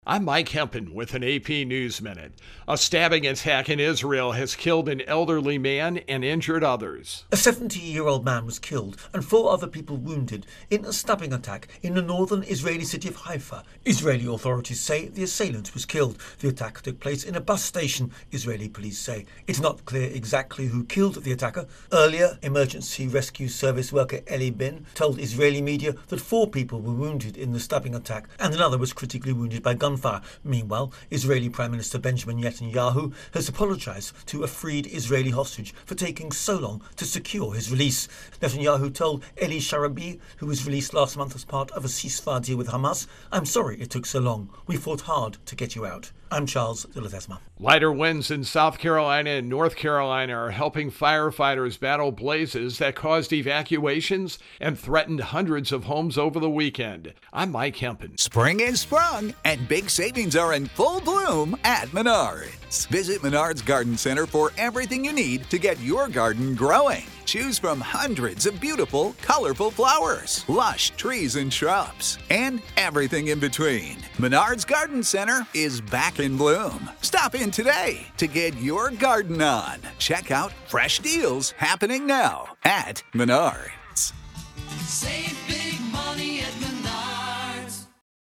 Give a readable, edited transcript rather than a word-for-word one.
I'm Mike Hempen with an AP News Minute. A stabbing attack in Israel has killed an elderly man and injured others. A 70-year-old man was killed and 4 other people wounded in a stabbing attack in the northern Israeli city of Haifa. Israeli authorities say the assailant was killed. The attack took place in a bus station, Israeli police say. It's not clear exactly who killed the attacker. Earlier, emergency rescue service worker Eli Bin told Israeli media that 4 people were wounded in the stabbing attack and another was critically wounded by gunfire. Meanwhile, Israeli Prime Minister Benjamin Netanyahu has apologised to a freed Israeli hostage for taking so long to secure his release. Netanyahu told Eli Sharabi, who was released last month as part of a ceasefire deal with Hamas, "I'm sorry it took so long. We fought hard to get you out." I'm Charles de Ledesma. Lighter winds in South Carolina and North Carolina are helping firefighters battle blazes that caused evacuations and threatened hundreds of homes over the weekend. I'm Mike Hempen. Spring is sprung, and big savings are in full bloom at Menards. Visit Menards Garden Center for everything you need to get your garden growing. Choose from hundreds of beautiful, colorful flowers, lush trees and shrubs, and everything in between. Menards Garden Center is back in bloom. Stop in today to get your garden on. Check out fresh deals happening now at Menards.